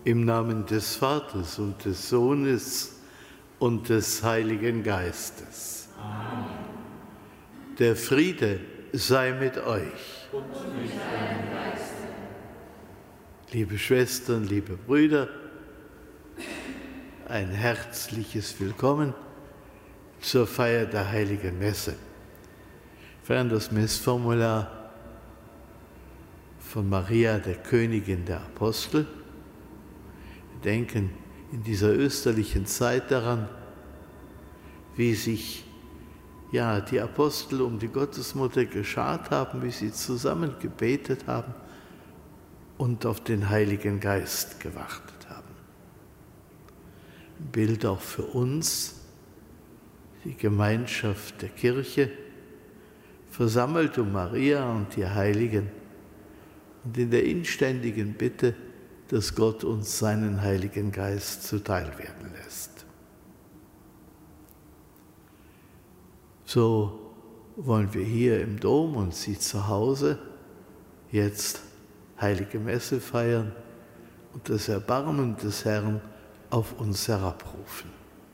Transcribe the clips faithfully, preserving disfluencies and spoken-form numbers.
Im Namen des Vaters und des Sohnes und des Heiligen Geistes. Amen. Der Friede sei mit euch. Und mit deinem Geiste. Liebe Schwestern, liebe Brüder, ein herzliches Willkommen zur Feier der Heiligen Messe. Wir feiern das Messformular von Maria, der Königin der Apostel. Wir denken in dieser österlichen Zeit daran, wie sich ja, die Apostel um die Gottesmutter geschart haben, wie sie zusammen gebetet haben und auf den Heiligen Geist gewartet haben. Ein Bild auch für uns, die Gemeinschaft der Kirche, versammelt um Maria und die Heiligen und in der inständigen Bitte, dass Gott uns seinen Heiligen Geist zuteil werden lässt. So wollen wir hier im Dom und Sie zu Hause jetzt Heilige Messe feiern und das Erbarmen des Herrn auf uns herabrufen.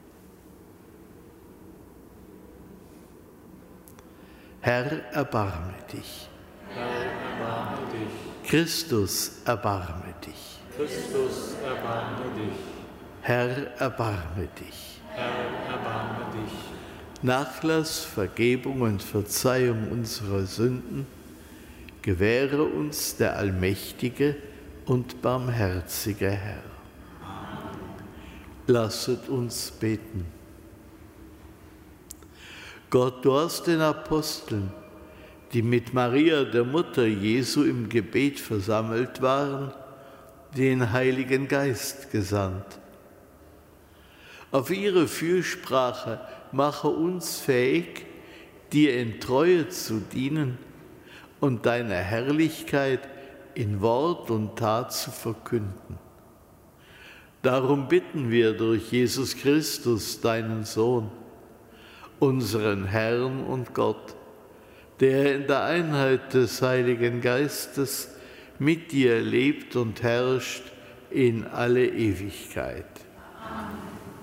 Herr, erbarme dich. Herr, erbarme dich. Christus, erbarme dich. Christus, erbarme dich. Herr, erbarme dich. Herr, erbarme dich. Nachlass, Vergebung und Verzeihung unserer Sünden gewähre uns der allmächtige und barmherzige Herr. Amen. Lasset uns beten. Gott, du hast den Aposteln, die mit Maria, der Mutter Jesu, im Gebet versammelt waren, den Heiligen Geist gesandt. Auf ihre Fürsprache mache uns fähig, dir in Treue zu dienen und deine Herrlichkeit in Wort und Tat zu verkünden. Darum bitten wir durch Jesus Christus, deinen Sohn, unseren Herrn und Gott, der in der Einheit des Heiligen Geistes mit dir lebt und herrscht in alle Ewigkeit. Amen.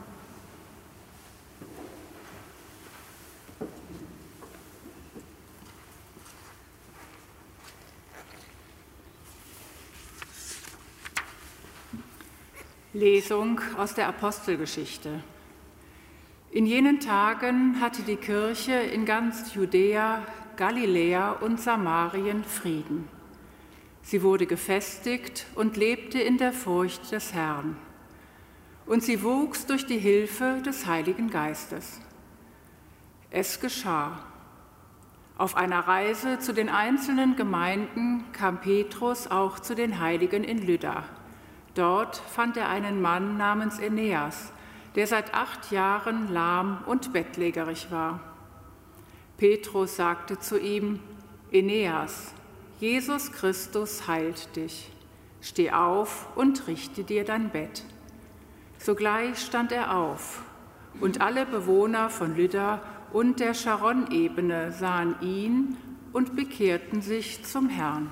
Lesung aus der Apostelgeschichte. In jenen Tagen hatte die Kirche in ganz Judäa, Galiläa und Samarien Frieden. Sie wurde gefestigt und lebte in der Furcht des Herrn. Und sie wuchs durch die Hilfe des Heiligen Geistes. Es geschah. Auf einer Reise zu den einzelnen Gemeinden kam Petrus auch zu den Heiligen in Lydda. Dort fand er einen Mann namens Aeneas, der seit acht Jahren lahm und bettlägerig war. Petrus sagte zu ihm: Aeneas, Jesus Christus heilt dich. Steh auf und richte dir dein Bett. Sogleich stand er auf, und alle Bewohner von Lydda und der Scharon-Ebene sahen ihn und bekehrten sich zum Herrn.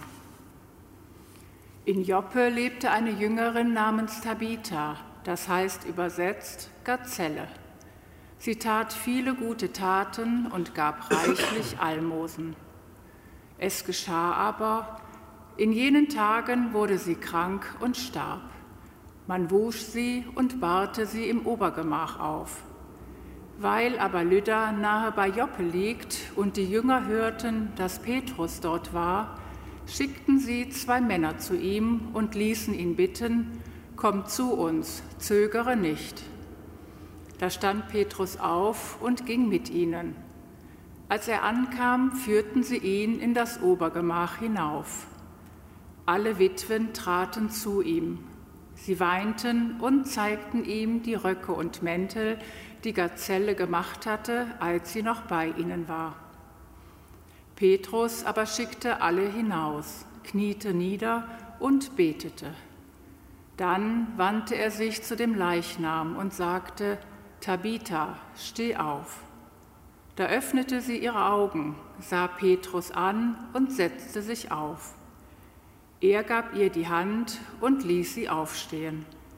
In Joppe lebte eine Jüngerin namens Tabitha, das heißt übersetzt Gazelle. Sie tat viele gute Taten und gab reichlich Almosen. Es geschah aber, in jenen Tagen wurde sie krank und starb. Man wusch sie und bahrte sie im Obergemach auf. Weil aber Lydda nahe bei Joppe liegt und die Jünger hörten, dass Petrus dort war, schickten sie zwei Männer zu ihm und ließen ihn bitten: Komm zu uns, zögere nicht. Da stand Petrus auf und ging mit ihnen. Als er ankam, führten sie ihn in das Obergemach hinauf. Alle Witwen traten zu ihm. Sie weinten und zeigten ihm die Röcke und Mäntel, die Gazelle gemacht hatte, als sie noch bei ihnen war. Petrus aber schickte alle hinaus, kniete nieder und betete. Dann wandte er sich zu dem Leichnam und sagte: Tabitha, steh auf. Da öffnete sie ihre Augen, sah Petrus an und setzte sich auf. Er gab ihr die Hand und ließ sie aufstehen.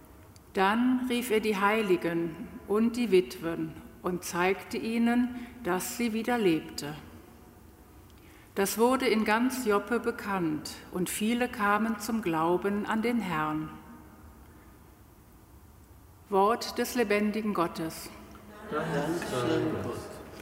Dann rief er die Heiligen und die Witwen und zeigte ihnen, dass sie wieder lebte. Das wurde in ganz Joppe bekannt, und viele kamen zum Glauben an den Herrn. Wort des lebendigen Gottes. Dank sei Gott.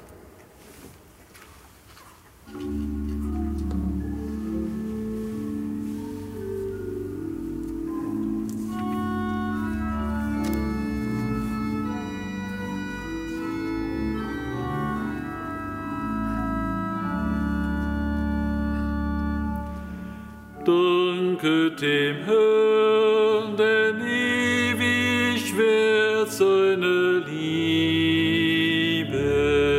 Danket dem Herrn, denn ewig währt seine Liebe.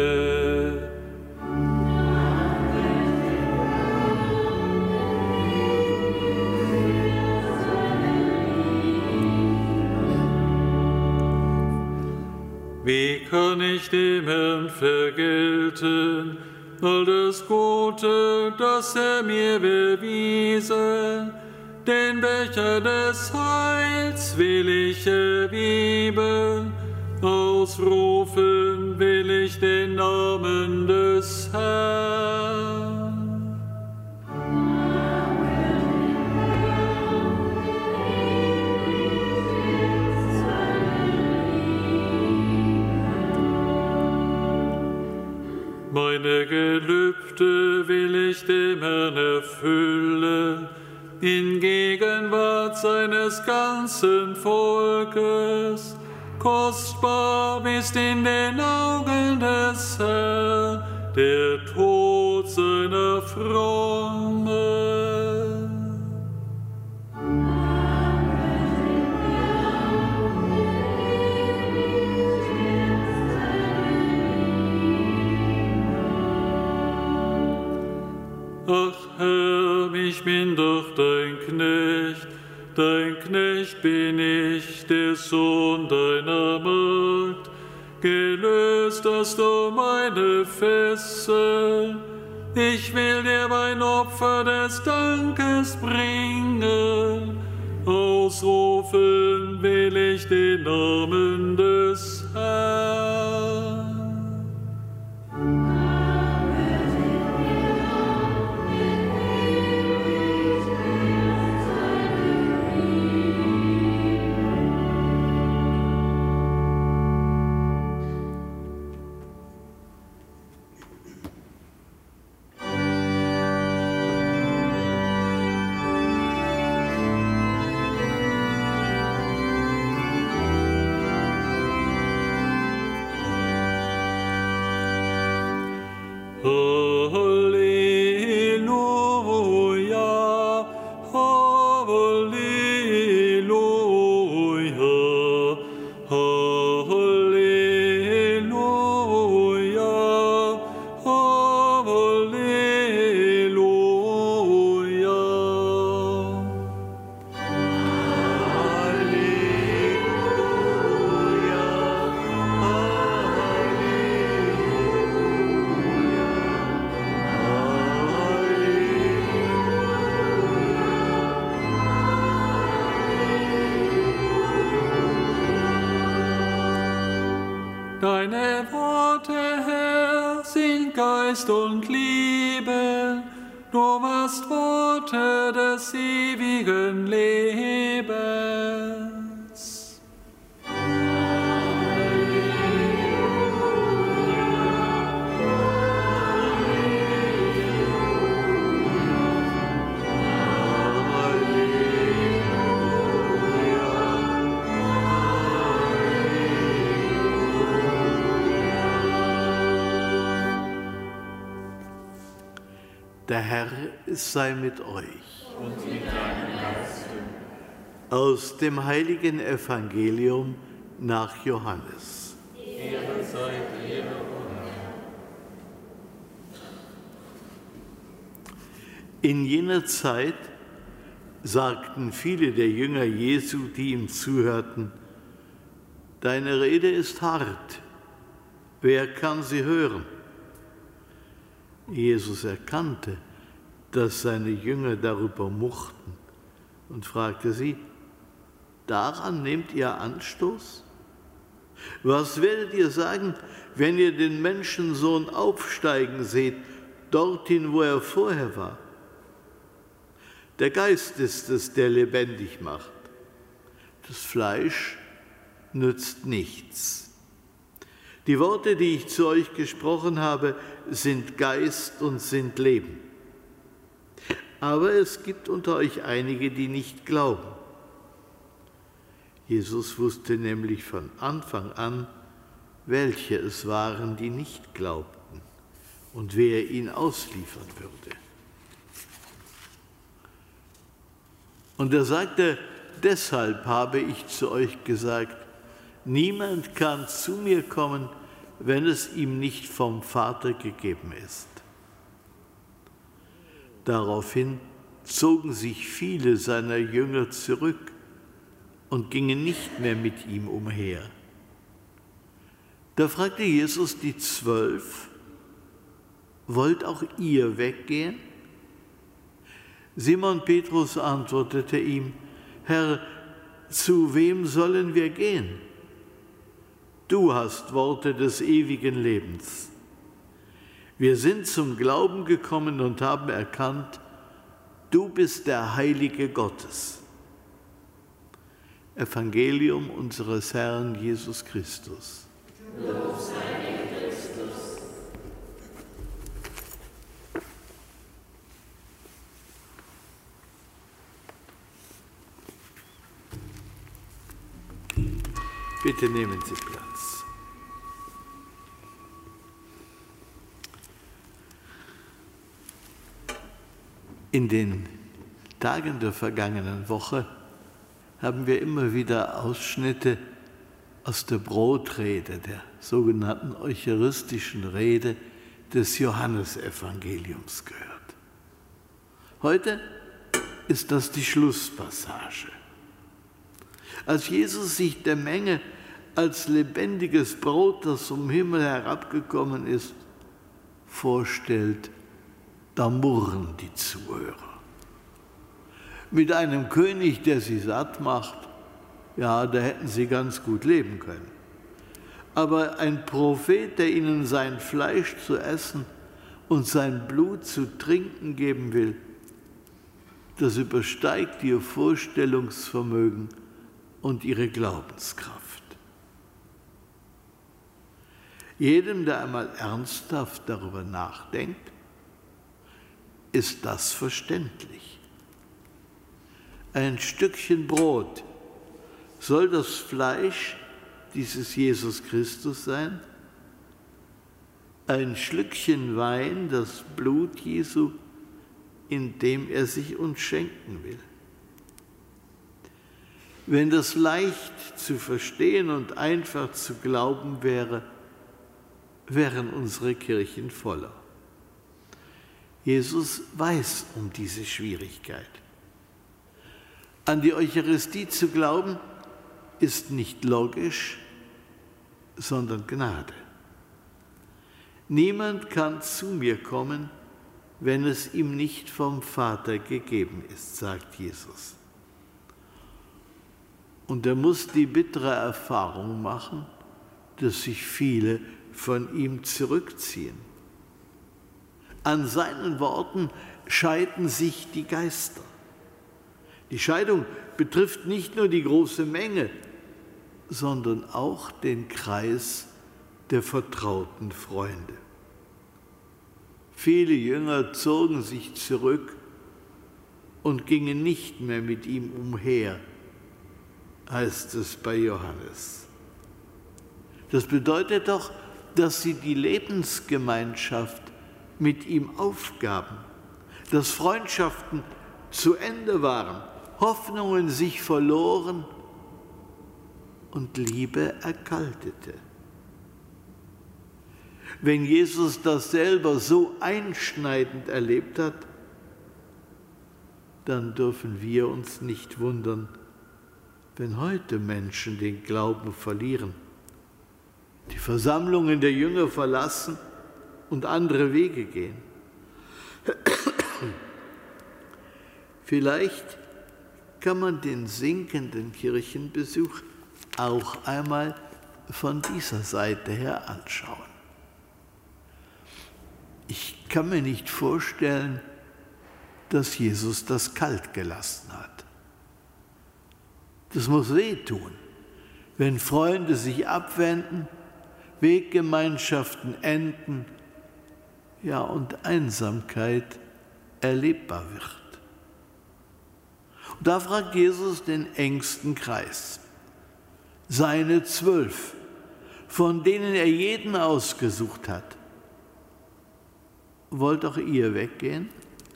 Wie kann ich dem Herrn vergelten all das Gute, das er mir bewiesen? Den Becher des Heils will ich erheben, ausrufen will ich den Namen des Herrn. Meine Gelübde will ich dem Herrn erfüllen, in Gegenwart seines ganzen Volkes. Kostbar ist in den Augen des Herrn der Tod seiner Frommen. Ach Herr, ich bin doch dein Knecht, dein Knecht bin ich, der Sohn deiner Magd. Gelöst hast du meine Fesseln, ich will dir mein Opfer des Dankes bringen. Ausrufen will ich den Namen des Herrn. Deine Worte, Herr, sind Geist und Liebe. Du hast Worte des ewigen Lebens. Der Herr sei mit euch. Und mit deinem Geiste. Aus dem heiligen Evangelium nach Johannes. Ehre sei dir, O Herr. In jener Zeit sagten viele der Jünger Jesu, die ihm zuhörten: Deine Rede ist hart. Wer kann sie hören? Jesus erkannte, dass seine Jünger darüber murrten und fragte sie: Daran nehmt ihr Anstoß? Was werdet ihr sagen, wenn ihr den Menschensohn aufsteigen seht, dorthin, wo er vorher war? Der Geist ist es, der lebendig macht. Das Fleisch nützt nichts. Die Worte, die ich zu euch gesprochen habe, sind Geist und sind Leben. Aber es gibt unter euch einige, die nicht glauben. Jesus wusste nämlich von Anfang an, welche es waren, die nicht glaubten und wer ihn ausliefern würde. Und er sagte, deshalb habe ich zu euch gesagt, niemand kann zu mir kommen, wenn es ihm nicht vom Vater gegeben ist. Daraufhin zogen sich viele seiner Jünger zurück und gingen nicht mehr mit ihm umher. Da fragte Jesus die Zwölf, wollt auch ihr weggehen? Simon Petrus antwortete ihm, Herr, zu wem sollen wir gehen? Du hast Worte des ewigen Lebens. Wir sind zum Glauben gekommen und haben erkannt, du bist der Heilige Gottes. Evangelium unseres Herrn Jesus Christus. Lob sei dir, Christus. Bitte nehmen Sie Platz. In den Tagen der vergangenen Woche haben wir immer wieder Ausschnitte aus der Brotrede, der sogenannten eucharistischen Rede des Johannesevangeliums gehört. Heute ist das die Schlusspassage. Als Jesus sich der Menge als lebendiges Brot, das vom Himmel herabgekommen ist, vorstellt, da murren die Zuhörer. Mit einem König, der sie satt macht, ja, da hätten sie ganz gut leben können. Aber ein Prophet, der ihnen sein Fleisch zu essen und sein Blut zu trinken geben will, das übersteigt ihr Vorstellungsvermögen und ihre Glaubenskraft. Jedem, der einmal ernsthaft darüber nachdenkt, ist das verständlich. Ein Stückchen Brot, soll das Fleisch dieses Jesus Christus sein? Ein Schlückchen Wein, das Blut Jesu, in dem er sich uns schenken will. Wenn das leicht zu verstehen und einfach zu glauben wäre, wären unsere Kirchen voller. Jesus weiß um diese Schwierigkeit. An die Eucharistie zu glauben, ist nicht logisch, sondern Gnade. Niemand kann zu mir kommen, wenn es ihm nicht vom Vater gegeben ist, sagt Jesus. Und er muss die bittere Erfahrung machen, dass sich viele von ihm zurückziehen. An seinen Worten scheiden sich die Geister. Die Scheidung betrifft nicht nur die große Menge, sondern auch den Kreis der vertrauten Freunde. Viele Jünger zogen sich zurück und gingen nicht mehr mit ihm umher, heißt es bei Johannes. Das bedeutet doch, dass sie die Lebensgemeinschaft mit ihm aufgaben, dass Freundschaften zu Ende waren, Hoffnungen sich verloren und Liebe erkaltete. Wenn Jesus das selber so einschneidend erlebt hat, dann dürfen wir uns nicht wundern, wenn heute Menschen den Glauben verlieren, die Versammlungen der Jünger verlassen und andere Wege gehen. Vielleicht kann man den sinkenden Kirchenbesuch auch einmal von dieser Seite her anschauen. Ich kann mir nicht vorstellen, dass Jesus das kalt gelassen hat. Das muss wehtun, wenn Freunde sich abwenden, Weggemeinschaften enden, ja, und Einsamkeit erlebbar wird. Und da fragt Jesus den engsten Kreis, seine Zwölf, von denen er jeden ausgesucht hat. Wollt auch ihr weggehen?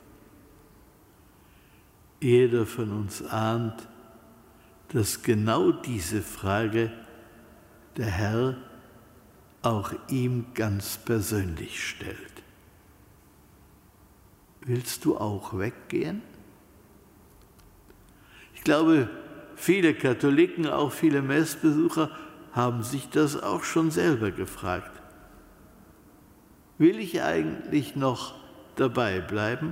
Jeder von uns ahnt, dass genau diese Frage der Herr auch ihm ganz persönlich stellt. Willst du auch weggehen? Ich glaube, viele Katholiken, auch viele Messbesucher, haben sich das auch schon selber gefragt. Will ich eigentlich noch dabei bleiben?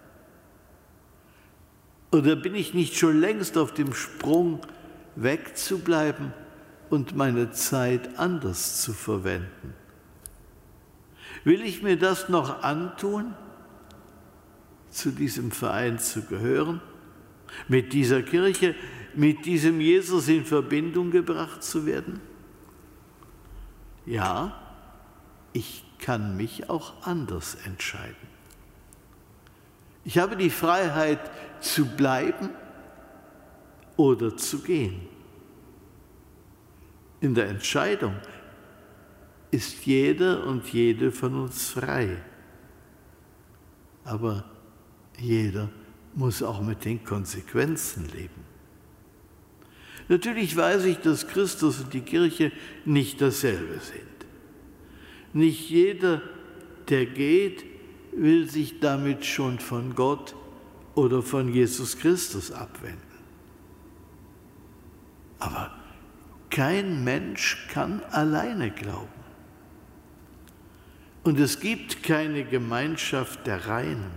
Oder bin ich nicht schon längst auf dem Sprung, wegzubleiben und meine Zeit anders zu verwenden? Will ich mir das noch antun, zu diesem Verein zu gehören, mit dieser Kirche, mit diesem Jesus in Verbindung gebracht zu werden? Ja, ich kann mich auch anders entscheiden. Ich habe die Freiheit zu bleiben oder zu gehen. In der Entscheidung ist jeder und jede von uns frei. Aber jeder muss auch mit den Konsequenzen leben. Natürlich weiß ich, dass Christus und die Kirche nicht dasselbe sind. Nicht jeder, der geht, will sich damit schon von Gott oder von Jesus Christus abwenden. Aber kein Mensch kann alleine glauben. Und es gibt keine Gemeinschaft der Reinen.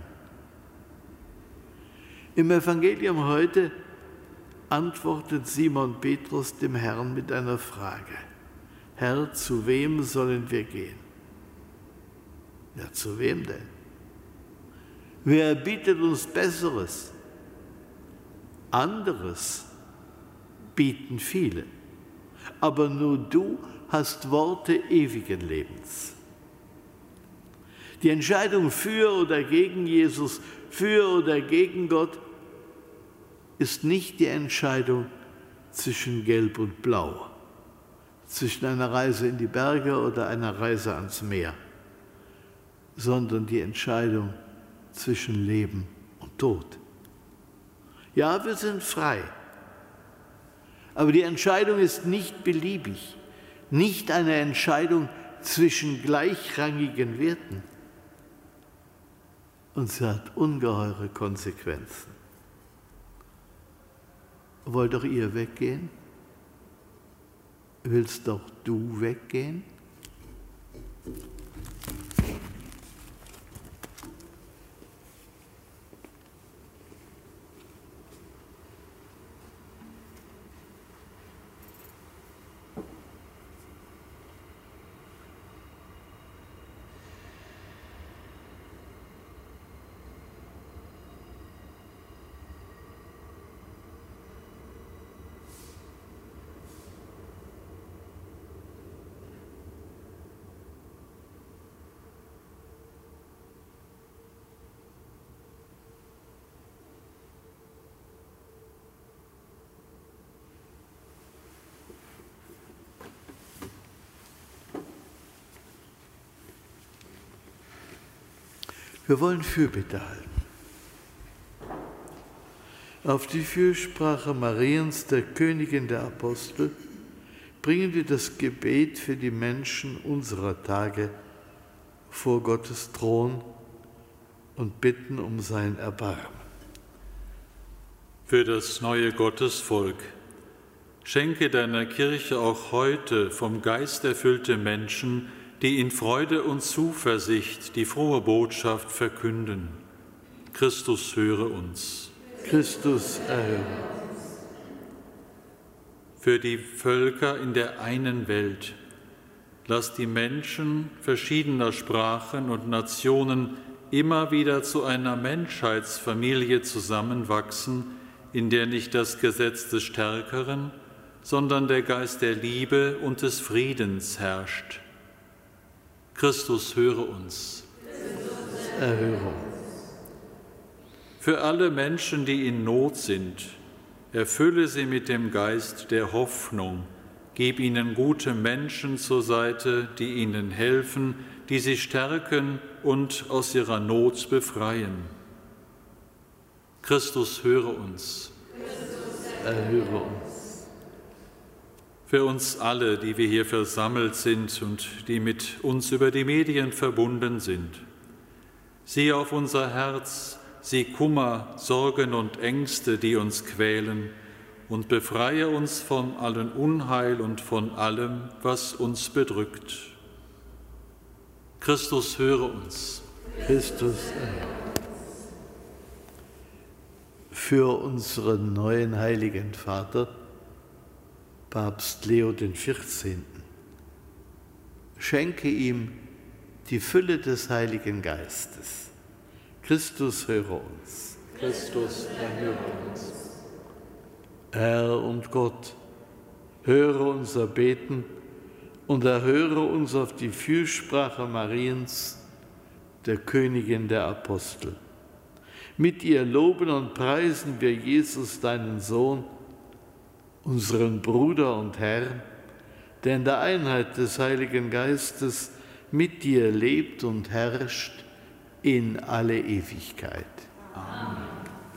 Im Evangelium heute antwortet Simon Petrus dem Herrn mit einer Frage. Herr, zu wem sollen wir gehen? Ja, zu wem denn? Wer bietet uns Besseres? Anderes bieten viele, aber nur du hast Worte ewigen Lebens. Die Entscheidung für oder gegen Jesus, für oder gegen Gott, ist nicht die Entscheidung zwischen Gelb und Blau, zwischen einer Reise in die Berge oder einer Reise ans Meer, sondern die Entscheidung zwischen Leben und Tod. Ja, wir sind frei, aber die Entscheidung ist nicht beliebig, nicht eine Entscheidung zwischen gleichrangigen Werten. Und sie hat ungeheure Konsequenzen. Wollt doch ihr weggehen? Willst doch du weggehen? Wir wollen Fürbitte halten. Auf die Fürsprache Mariens, der Königin der Apostel, bringen wir das Gebet für die Menschen unserer Tage vor Gottes Thron und bitten um sein Erbarmen. Für das neue Gottesvolk, schenke deiner Kirche auch heute vom Geist erfüllte Menschen, die in Freude und Zuversicht die frohe Botschaft verkünden. Christus höre uns. Christus erhöre. für die Völker in der einen Welt. Lass die Menschen verschiedener Sprachen und Nationen immer wieder zu einer Menschheitsfamilie zusammenwachsen, in der nicht das Gesetz des Stärkeren, sondern der Geist der Liebe und des Friedens herrscht. Christus, höre uns. Erhöre uns. Für alle Menschen, die in Not sind, erfülle sie mit dem Geist der Hoffnung. Gib ihnen gute Menschen zur Seite, die ihnen helfen, die sie stärken und aus ihrer Not befreien. Christus, höre uns. Erhöre uns. Für uns alle, die wir hier versammelt sind und die mit uns über die Medien verbunden sind, sieh auf unser Herz, sieh Kummer, Sorgen und Ängste, die uns quälen, und befreie uns von allem Unheil und von allem, was uns bedrückt. Christus, höre uns. Christus, für unseren neuen heiligen Vater, Papst Leo den vierzehnten, schenke ihm die Fülle des Heiligen Geistes. Christus, höre uns. Christus, erhöre uns. Herr und Gott, höre unser Beten und erhöre uns auf die Fürsprache Mariens, der Königin der Apostel. Mit ihr loben und preisen wir Jesus, deinen Sohn, unseren Bruder und Herrn, der in der Einheit des Heiligen Geistes mit dir lebt und herrscht in alle Ewigkeit. Amen.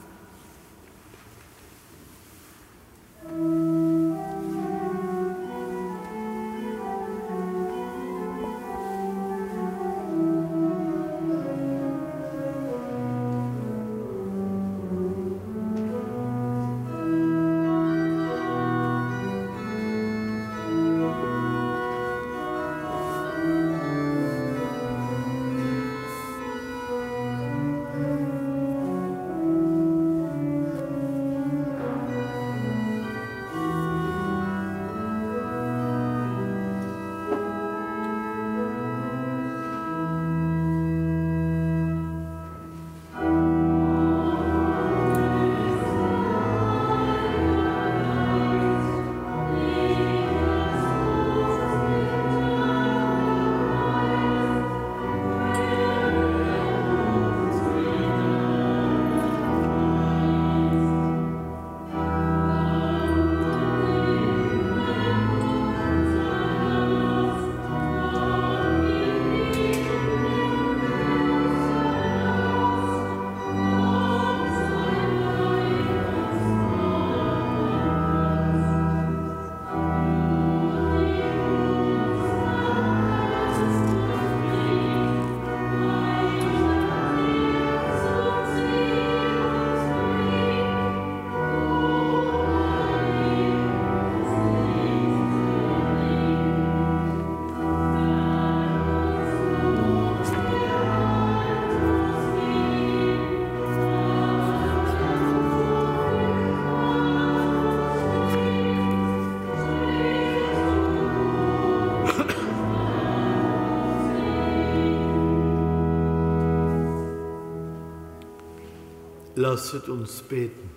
Lasset uns beten.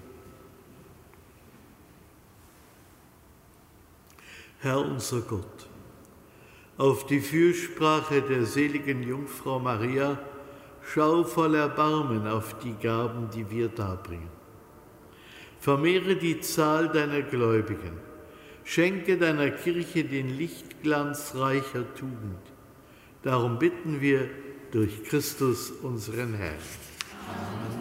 Herr unser Gott, auf die Fürsprache der seligen Jungfrau Maria, schau voll Erbarmen auf die Gaben, die wir darbringen. Vermehre die Zahl deiner Gläubigen, schenke deiner Kirche den Lichtglanz reicher Tugend. Darum bitten wir durch Christus, unseren Herrn. Amen.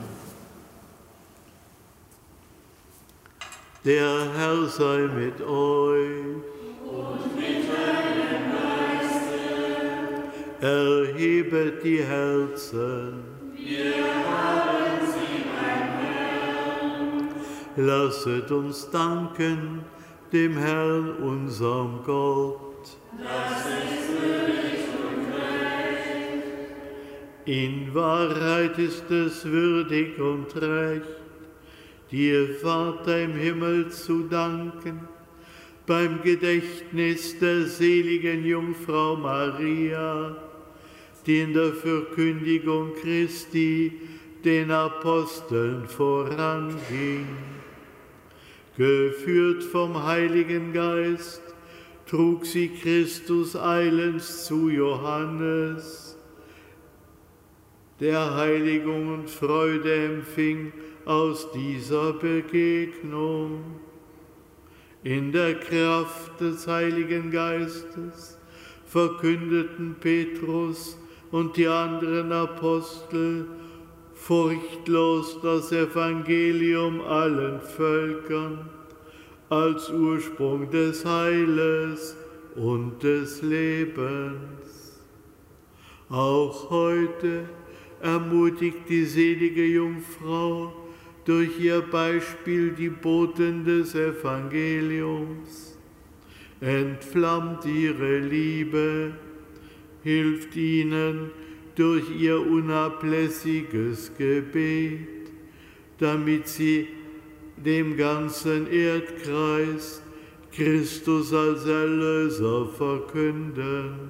Der Herr sei mit euch. Und mit deinem Geiste. Erhebet die Herzen. Wir haben sie beim Herrn. Lasset uns danken dem Herrn, unserem Gott. Das ist würdig und recht. In Wahrheit ist es würdig und recht, dir, Vater im Himmel, zu danken beim Gedächtnis der seligen Jungfrau Maria, die in der Verkündigung Christi den Aposteln voranging. Geführt vom Heiligen Geist trug sie Christus eilends zu Johannes, der Heiligung und Freude empfing aus dieser Begegnung. In der Kraft des Heiligen Geistes verkündeten Petrus und die anderen Apostel furchtlos das Evangelium allen Völkern als Ursprung des Heiles und des Lebens. Auch heute ermutigt die selige Jungfrau durch ihr Beispiel die Boten des Evangeliums, entflammt ihre Liebe, hilft ihnen durch ihr unablässiges Gebet, damit sie dem ganzen Erdkreis Christus als Erlöser verkünden.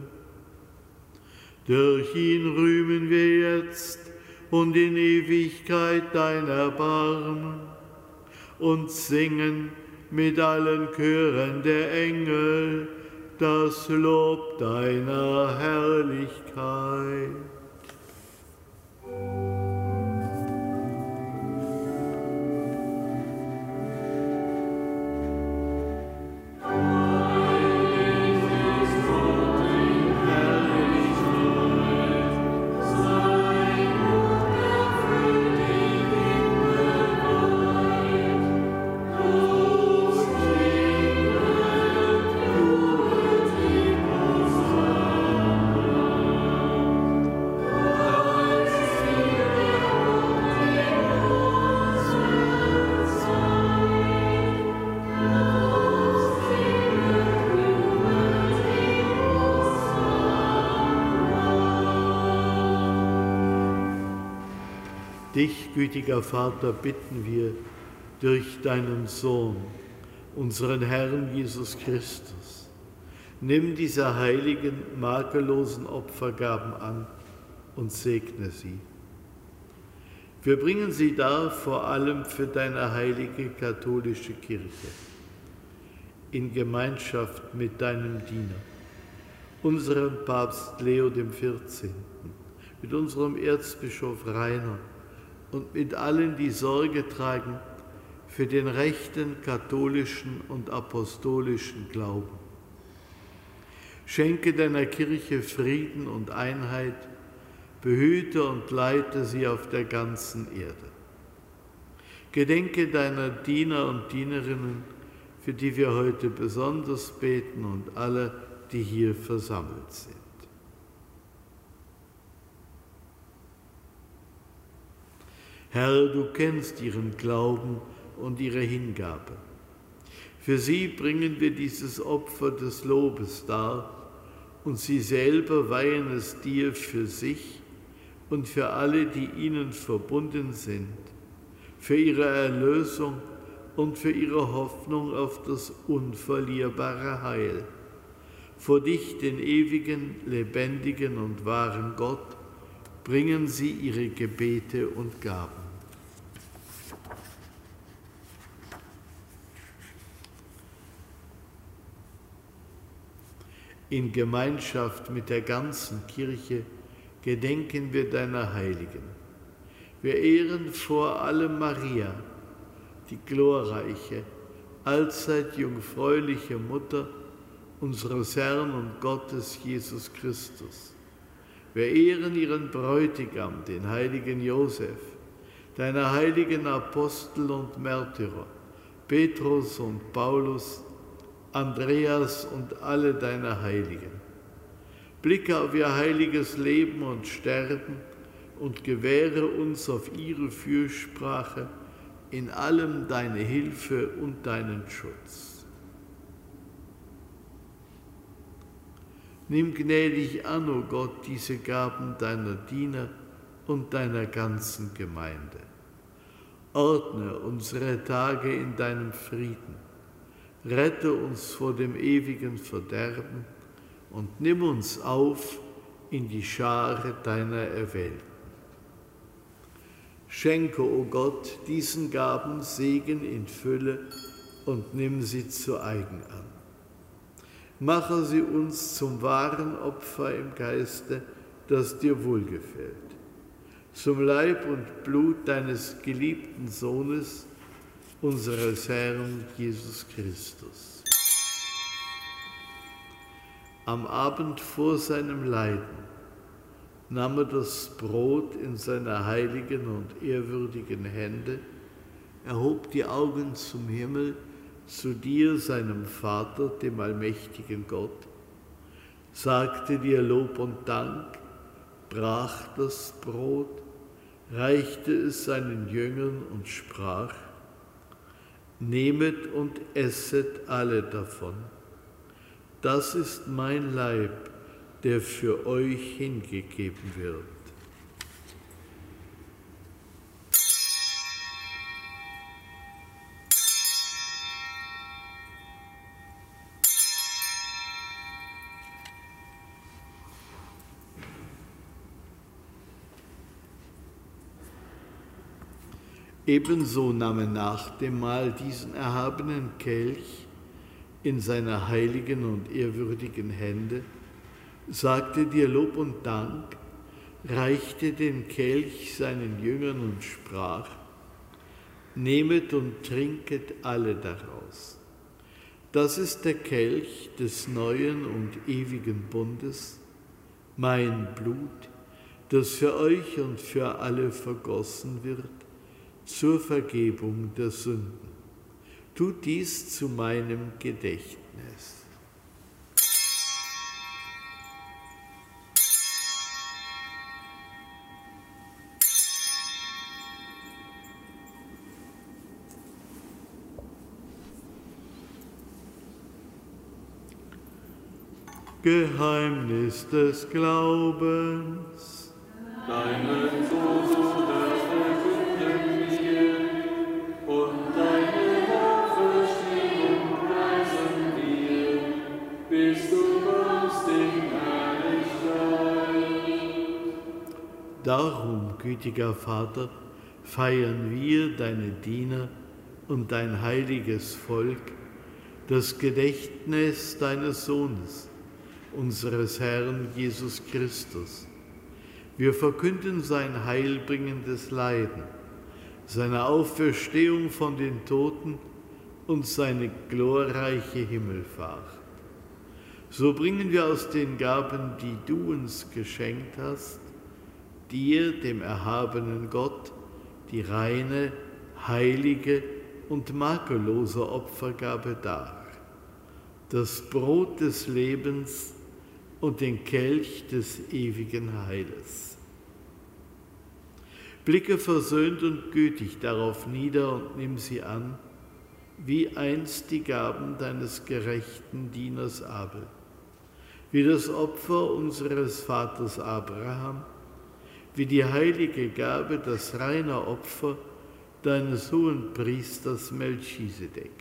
Durch ihn rühmen wir jetzt und in Ewigkeit dein Erbarmen und singen mit allen Chören der Engel das Lob deiner Herrlichkeit. Dich, gütiger Vater, bitten wir durch deinen Sohn, unseren Herrn Jesus Christus. Nimm diese heiligen, makellosen Opfergaben an und segne sie. Wir bringen sie dar vor allem für deine heilige katholische Kirche, in Gemeinschaft mit deinem Diener, unserem Papst Leo dem vierzehnten, mit unserem Erzbischof Rainer, und mit allen, die Sorge tragen für den rechten katholischen und apostolischen Glauben. Schenke deiner Kirche Frieden und Einheit, behüte und leite sie auf der ganzen Erde. Gedenke deiner Diener und Dienerinnen, für die wir heute besonders beten, und alle, die hier versammelt sind. Herr, du kennst ihren Glauben und ihre Hingabe. Für sie bringen wir dieses Opfer des Lobes dar und sie selber weihen es dir für sich und für alle, die ihnen verbunden sind, für ihre Erlösung und für ihre Hoffnung auf das unverlierbare Heil. Vor dich, den ewigen, lebendigen und wahren Gott, bringen sie ihre Gebete und Gaben. In Gemeinschaft mit der ganzen Kirche gedenken wir deiner Heiligen. Wir ehren vor allem Maria, die glorreiche, allzeit jungfräuliche Mutter unseres Herrn und Gottes Jesus Christus. Wir ehren ihren Bräutigam, den heiligen Josef, deine heiligen Apostel und Märtyrer, Petrus und Paulus, Andreas und alle deine Heiligen. Blicke auf ihr heiliges Leben und Sterben und gewähre uns auf ihre Fürsprache in allem deine Hilfe und deinen Schutz. Nimm gnädig an, o Gott, diese Gaben deiner Diener und deiner ganzen Gemeinde. Ordne unsere Tage in deinem Frieden. rette uns vor dem ewigen Verderben und nimm uns auf in die Schare deiner Erwählten. Schenke, o Gott, diesen Gaben Segen in Fülle und nimm sie zu eigen an. Mache sie uns zum wahren Opfer im Geiste, das dir wohlgefällt, zum Leib und Blut deines geliebten Sohnes, unseres Herrn Jesus Christus. Am Abend vor seinem Leiden nahm er das Brot in seine heiligen und ehrwürdigen Hände, erhob die Augen zum Himmel, zu dir, seinem Vater, dem allmächtigen Gott, sagte dir Lob und Dank, brach das Brot, reichte es seinen Jüngern und sprach: Nehmet und esset alle davon. Das ist mein Leib, der für euch hingegeben wird. Ebenso nahm er nach dem Mahl diesen erhabenen Kelch in seine heiligen und ehrwürdigen Hände, sagte dir Lob und Dank, reichte den Kelch seinen Jüngern und sprach: Nehmet und trinket alle daraus. Das ist der Kelch des neuen und ewigen Bundes, mein Blut, das für euch und für alle vergossen wird, zur Vergebung der Sünden. Tut dies zu meinem Gedächtnis. Geheimnis des Glaubens. Deinen Tod verkünden wir und deine Auferstehung preisen wir, bis du kommst in Herrlichkeit. Darum, gütiger Vater, feiern wir, deine Diener und dein heiliges Volk, das Gedächtnis deines Sohnes, unseres Herrn Jesus Christus. Wir verkünden sein heilbringendes Leiden, seine Auferstehung von den Toten und seine glorreiche Himmelfahrt. So bringen wir aus den Gaben, die du uns geschenkt hast, dir, dem erhabenen Gott, die reine, heilige und makellose Opfergabe dar, das Brot des Lebens und den Kelch des ewigen Heiles. Blicke versöhnt und gütig darauf nieder und nimm sie an, wie einst die Gaben deines gerechten Dieners Abel, wie das Opfer unseres Vaters Abraham, wie die heilige Gabe, das reine Opfer deines hohen Priesters Melchisedek.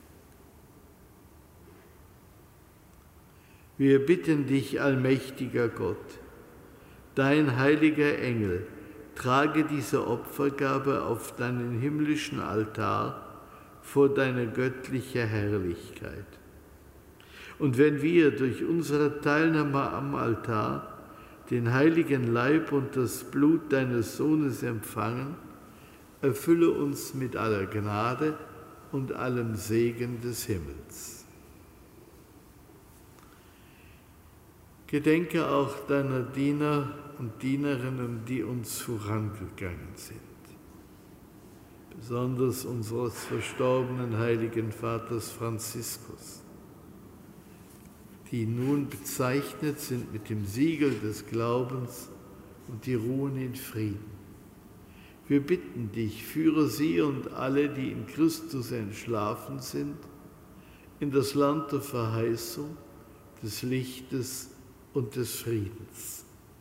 Wir bitten dich, allmächtiger Gott, dein heiliger Engel, trage diese Opfergabe auf deinen himmlischen Altar vor deine göttliche Herrlichkeit. Und wenn wir durch unsere Teilnahme am Altar den heiligen Leib und das Blut deines Sohnes empfangen, erfülle uns mit aller Gnade und allem Segen des Himmels. Gedenke auch deiner Diener und Dienerinnen, die uns vorangegangen sind, besonders unseres verstorbenen heiligen Vaters Franziskus, die nun bezeichnet sind mit dem Siegel des Glaubens und die ruhen in Frieden. Wir bitten dich, führe sie und alle, die in Christus entschlafen sind, in das Land der Verheißung, des Lichtes und des Friedens.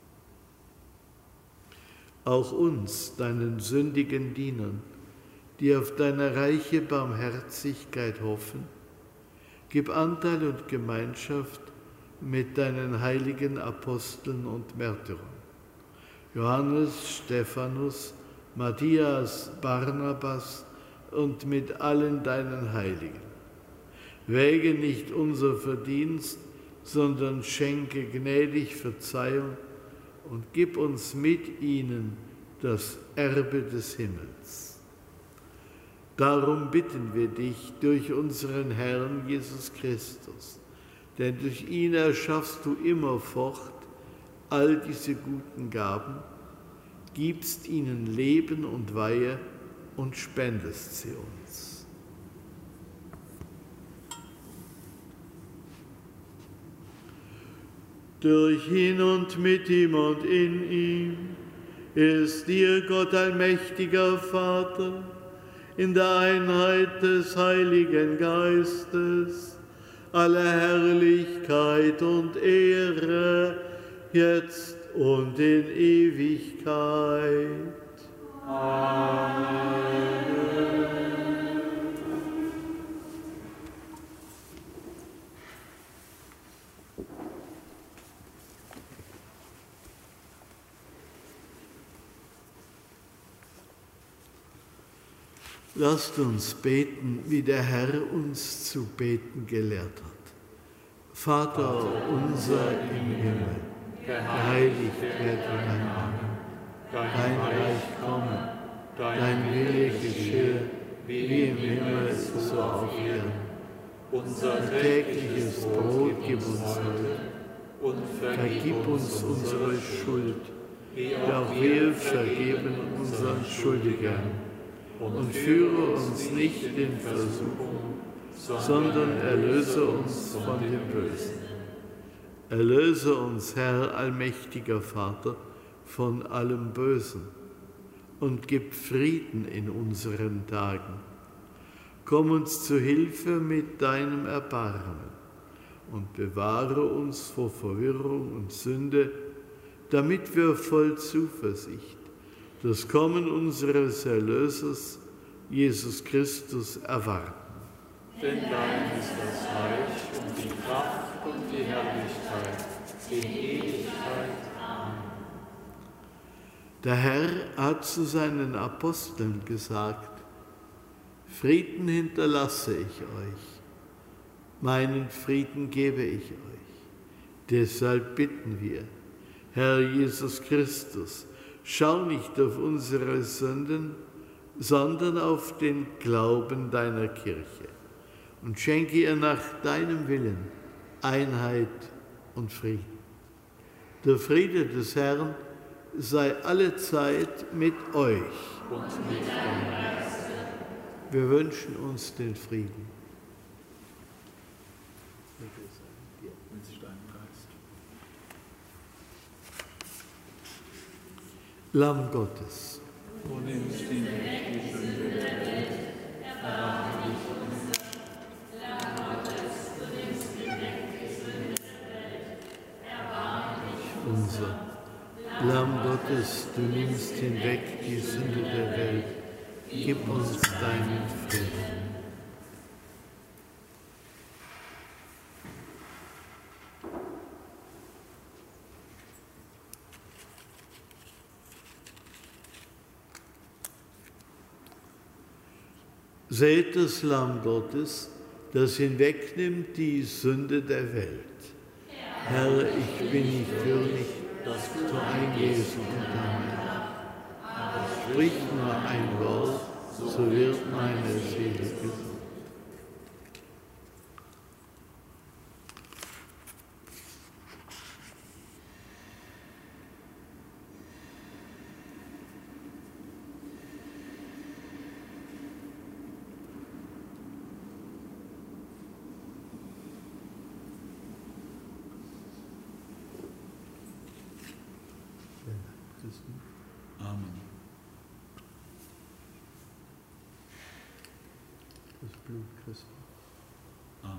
Auch uns, deinen sündigen Dienern, die auf deine reiche Barmherzigkeit hoffen, Gib Anteil und Gemeinschaft mit deinen heiligen Aposteln und Märtyrern, Johannes, Stephanus, Matthias, Barnabas und mit allen deinen Heiligen. Wäge nicht unser Verdienst, sondern schenke gnädig Verzeihung und gib uns mit ihnen das Erbe des Himmels. Darum bitten wir dich durch unseren Herrn Jesus Christus, denn durch ihn erschaffst du immerfort all diese guten Gaben, gibst ihnen Leben und Weihe und spendest sie uns. Durch ihn und mit ihm und in ihm ist dir, Gott allmächtiger Vater, in der Einheit des Heiligen Geistes, alle Herrlichkeit und Ehre, jetzt und in Ewigkeit. Amen. Lasst uns beten, wie der Herr uns zu beten gelehrt hat. Vater unser im Himmel, geheiligt werde dein Name, dein Reich komme, dein Wille geschehe, wie im Himmel, so auf Erden. Unser tägliches Brot gib uns heute und vergib uns unsere Schuld, wie auch wir vergeben unseren Schuldigern. Und führe uns nicht in Versuchung, sondern erlöse uns von dem Bösen. Erlöse uns, Herr, allmächtiger Vater, von allem Bösen und gib Frieden in unseren Tagen. Komm uns zu Hilfe mit deinem Erbarmen und bewahre uns vor Verwirrung und Sünde, damit wir voll Zuversicht das Kommen unseres Erlösers, Jesus Christus, erwarten. Denn dein ist das Reich und die Kraft und die Herrlichkeit in Ewigkeit. Amen. Der Herr hat zu seinen Aposteln gesagt: Frieden hinterlasse ich euch, meinen Frieden gebe ich euch. Deshalb bitten wir, Herr Jesus Christus, schau nicht auf unsere Sünden, sondern auf den Glauben deiner Kirche und schenke ihr nach deinem Willen Einheit und Frieden. Der Friede des Herrn sei allezeit mit euch. Und mit deinem Geiste. Wir wünschen uns den Frieden. Lamm Gottes. Du nimmst hinweg die Sünde der Welt, erbarme dich unser. Lamm Gottes, du nimmst hinweg die Sünde der Welt, erbarme dich unser. Lamm Gottes, du nimmst hinweg die Sünde der Welt, gib uns deinen Frieden. Seht das Lamm Gottes, das hinwegnimmt die Sünde der Welt. Herr, ich bin nicht würdig, dass du eingehst unter mir. Aber sprich nur ein Wort, so wird meine Seele gesund. Amen. Das Blut Christi. Amen.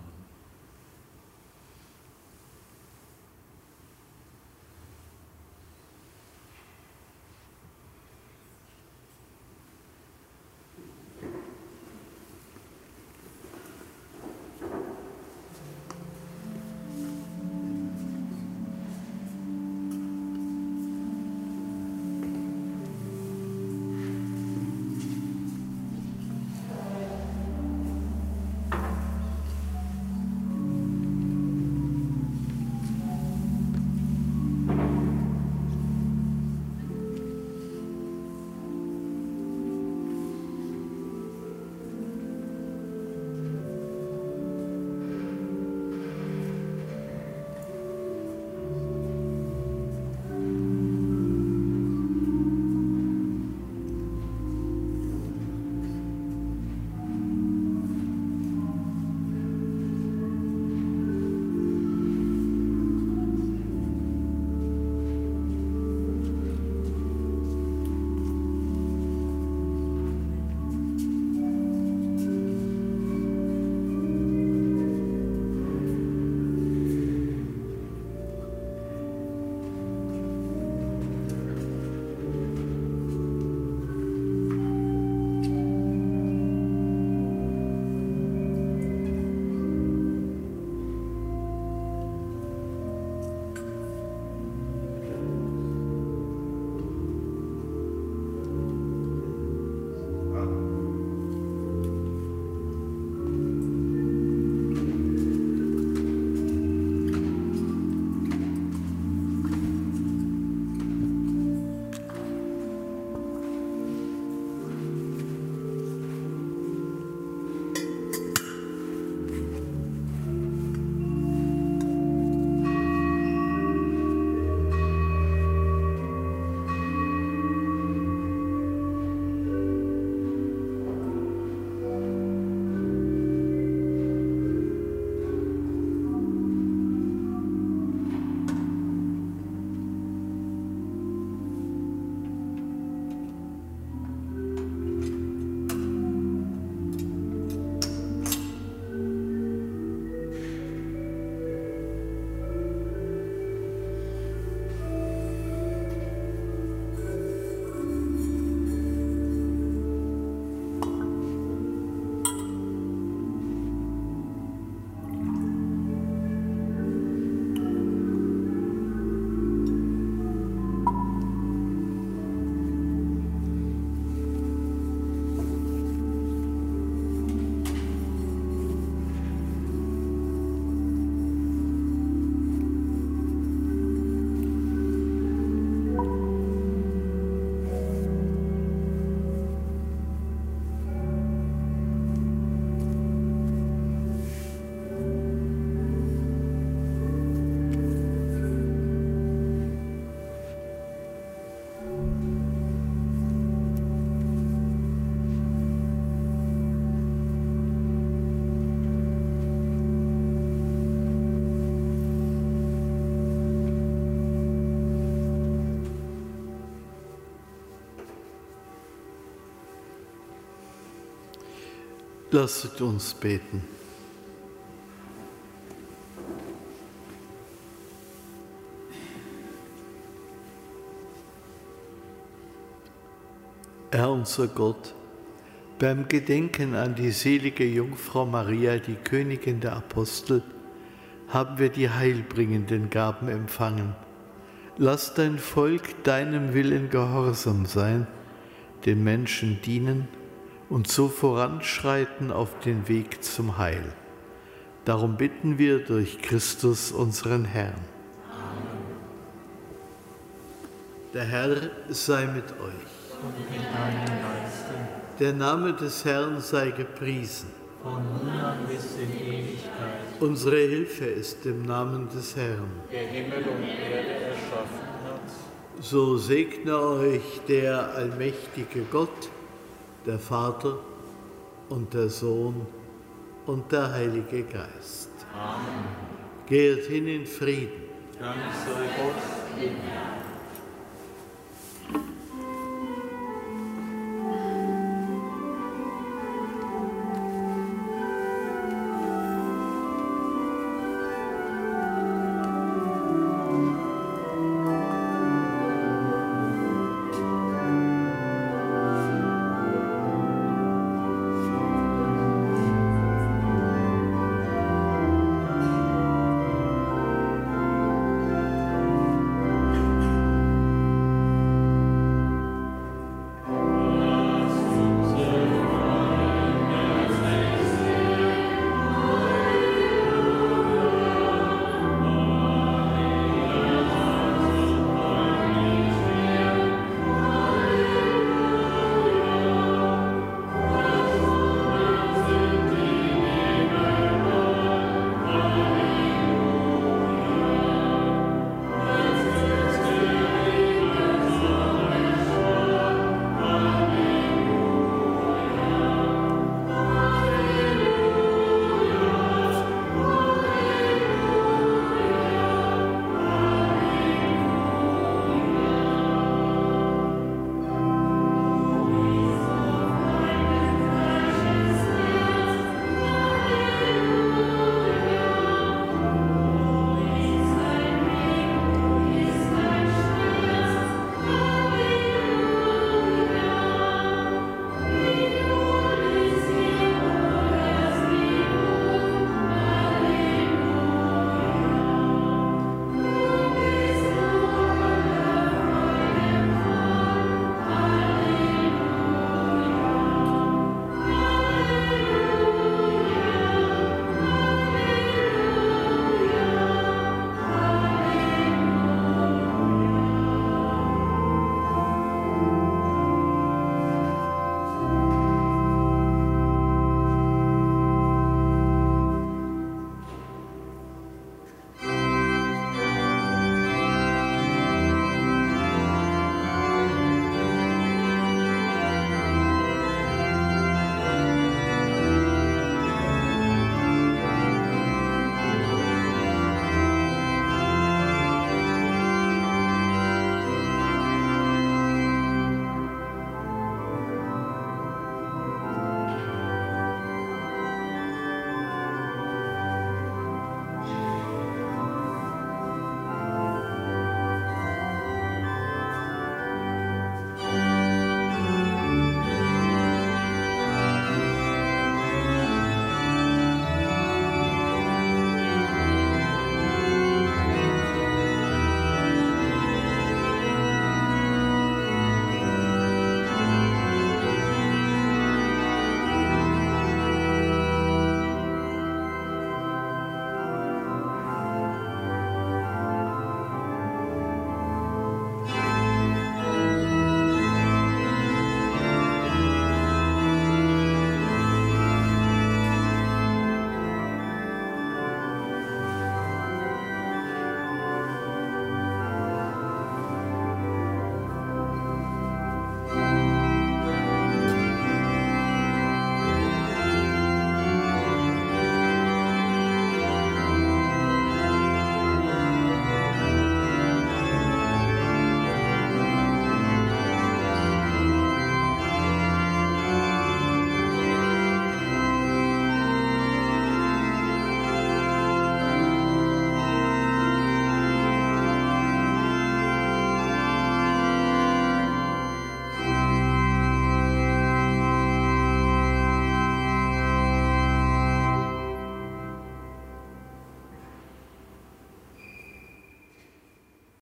Lasset uns beten. Herr unser Gott, beim Gedenken an die selige Jungfrau Maria, die Königin der Apostel, haben wir die heilbringenden Gaben empfangen. Lass dein Volk deinem Willen gehorsam sein, den Menschen dienen und so voranschreiten auf den Weg zum Heil. Darum bitten wir durch Christus, unseren Herrn. Amen. Der Herr sei mit euch. Und mit deinem Geiste. Der Name des Herrn sei gepriesen. Von nun an bis in Ewigkeit. Unsere Hilfe ist im Namen des Herrn. Der Himmel und Erde erschaffen hat. So segne euch der allmächtige Gott, der Vater und der Sohn und der Heilige Geist. Amen. Geht hin in Frieden. Dank sei Gott im Herrn.